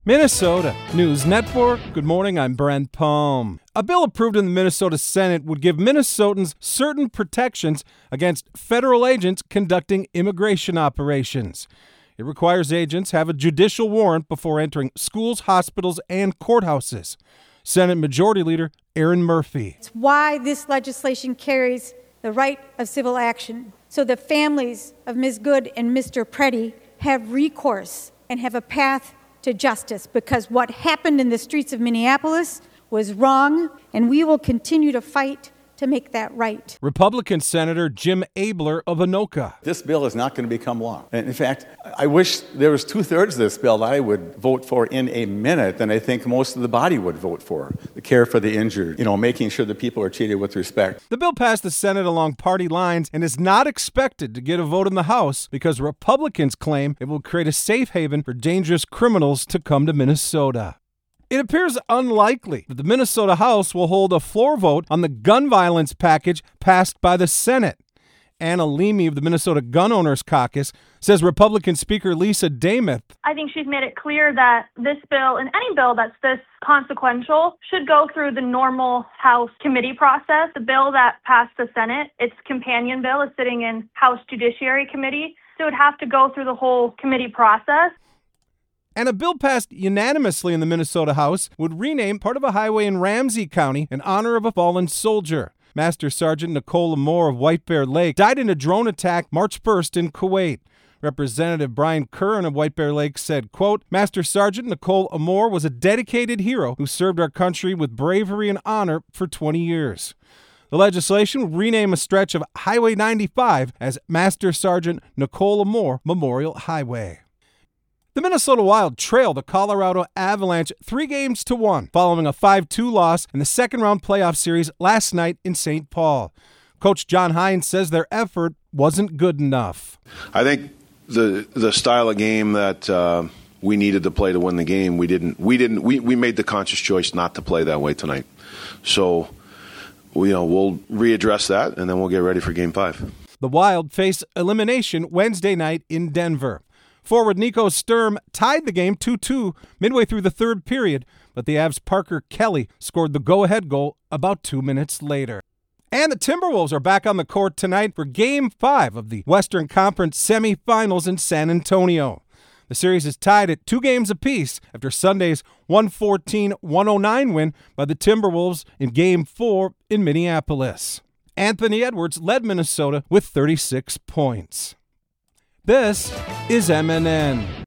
Minnesota News Network. Good morning, I'm Brent Palm. A bill approved in the Minnesota Senate would give Minnesotans certain protections against federal agents conducting immigration operations. It requires agents have a judicial warrant before entering schools, hospitals, and courthouses. Senate Majority Leader Erin Murphy. It's why this legislation carries the right of civil action, so the families of Ms. Good and Mr. Preddy have recourse and have a path to justice, because what happened in the streets of Minneapolis was wrong, and we will continue to fight to make that right. Republican Senator Jim Abler of Anoka. This bill is not going to become law. And in fact, I wish there was 2/3 of this bill that I would vote for in a minute, and I think most of the body would vote for. The care for the injured, making sure that people are treated with respect. The bill passed the Senate along party lines and is not expected to get a vote in the House because Republicans claim it will create a safe haven for dangerous criminals to come to Minnesota. It appears unlikely that the Minnesota House will hold a floor vote on the gun violence package passed by the Senate. Anna Leamy of the Minnesota Gun Owners Caucus says Republican Speaker Lisa Demuth. I think she's made it clear that this bill, and any bill that's this consequential, should go through the normal House committee process. The bill that passed the Senate, its companion bill, is sitting in House Judiciary Committee, so it would have to go through the whole committee process. And a bill passed unanimously in the Minnesota House would rename part of a highway in Ramsey County in honor of a fallen soldier. Master Sergeant Nicole Amor of White Bear Lake died in a drone attack March 1st in Kuwait. Representative Brian Curran of White Bear Lake said, quote, Master Sergeant Nicole Amor was a dedicated hero who served our country with bravery and honor for 20 years. The legislation would rename a stretch of Highway 95 as Master Sergeant Nicole Amor Memorial Highway. The Minnesota Wild trailed the Colorado Avalanche 3-1 following a 5-2 loss in the second-round playoff series last night in St. Paul. Coach John Hynes says their effort wasn't good enough. I think the style of game that we needed to play to win the game, we made the conscious choice not to play that way tonight. So, we'll readdress that, and then we'll get ready for Game 5. The Wild face elimination Wednesday night in Denver. Forward Nico Sturm tied the game 2-2 midway through the third period, but the Avs' Parker Kelly scored the go-ahead goal about 2 minutes later. And the Timberwolves are back on the court tonight for Game 5 of the Western Conference semifinals in San Antonio. The series is tied at 2 games apiece after Sunday's 114-109 win by the Timberwolves in Game 4 in Minneapolis. Anthony Edwards led Minnesota with 36 points. This is MNN.